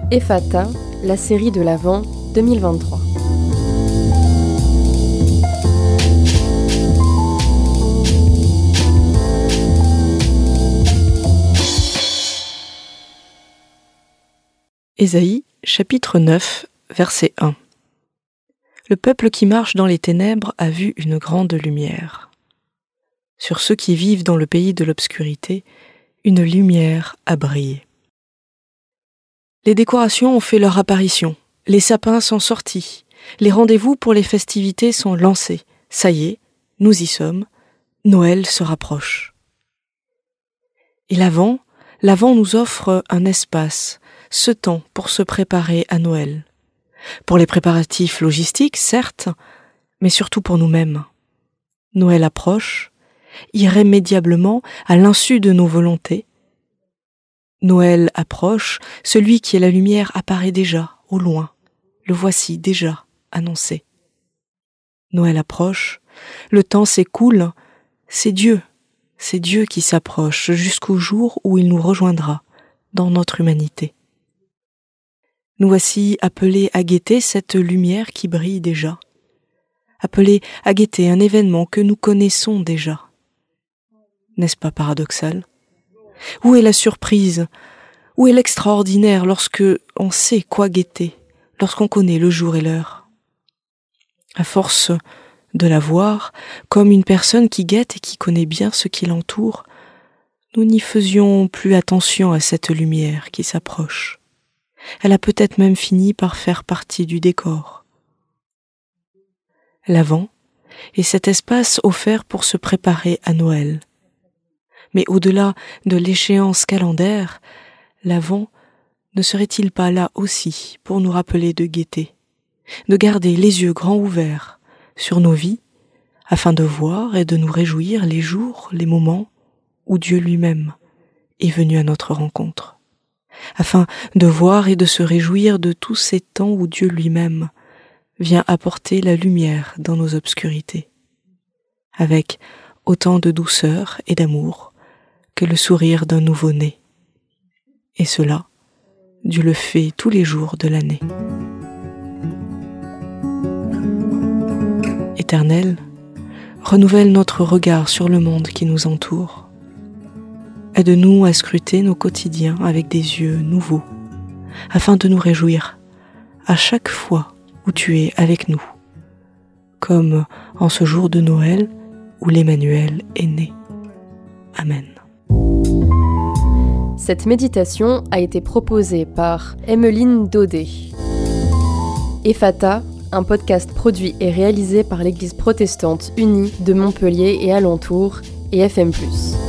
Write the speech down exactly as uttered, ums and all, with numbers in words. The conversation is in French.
Ephata, la série de l'Avent deux mille vingt-trois. Ésaïe, chapitre neuf, verset un. Le peuple qui marche dans les ténèbres a vu une grande lumière. Sur ceux qui vivent dans le pays de l'obscurité, une lumière a brillé. Les décorations ont fait leur apparition, les sapins sont sortis, les rendez-vous pour les festivités sont lancés. Ça y est, nous y sommes, Noël se rapproche. Et l'Avent, l'Avent nous offre un espace, ce temps pour se préparer à Noël. Pour les préparatifs logistiques, certes, mais surtout pour nous-mêmes. Noël approche, irrémédiablement, à l'insu de nos volontés. Noël approche, celui qui est la lumière apparaît déjà, au loin. Le voici déjà annoncé. Noël approche, le temps s'écoule, c'est Dieu, c'est Dieu qui s'approche jusqu'au jour où il nous rejoindra dans notre humanité. Nous voici appelés à guetter cette lumière qui brille déjà, appelés à guetter un événement que nous connaissons déjà. N'est-ce pas paradoxal ? Où est la surprise ? Où est l'extraordinaire lorsque on sait quoi guetter, lorsqu'on connaît le jour et l'heure ? À force de la voir comme une personne qui guette et qui connaît bien ce qui l'entoure, nous n'y faisions plus attention à cette lumière qui s'approche. Elle a peut-être même fini par faire partie du décor. L'Avent est cet espace offert pour se préparer à Noël. Mais au-delà de l'échéance calendaire, l'Avent ne serait-il pas là aussi pour nous rappeler de guetter, de garder les yeux grands ouverts sur nos vies, afin de voir et de nous réjouir les jours, les moments où Dieu lui-même est venu à notre rencontre, afin de voir et de se réjouir de tous ces temps où Dieu lui-même vient apporter la lumière dans nos obscurités, avec autant de douceur et d'amour que le sourire d'un nouveau-né. Et cela, Dieu le fait tous les jours de l'année. Éternel, renouvelle notre regard sur le monde qui nous entoure. Aide-nous à scruter nos quotidiens avec des yeux nouveaux, afin de nous réjouir à chaque fois où tu es avec nous, comme en ce jour de Noël où l'Emmanuel est né. Amen. Cette méditation a été proposée par Emmeline Daudet. Ephata, un podcast produit et réalisé par l'Église protestante unie de Montpellier et alentours et F M plus.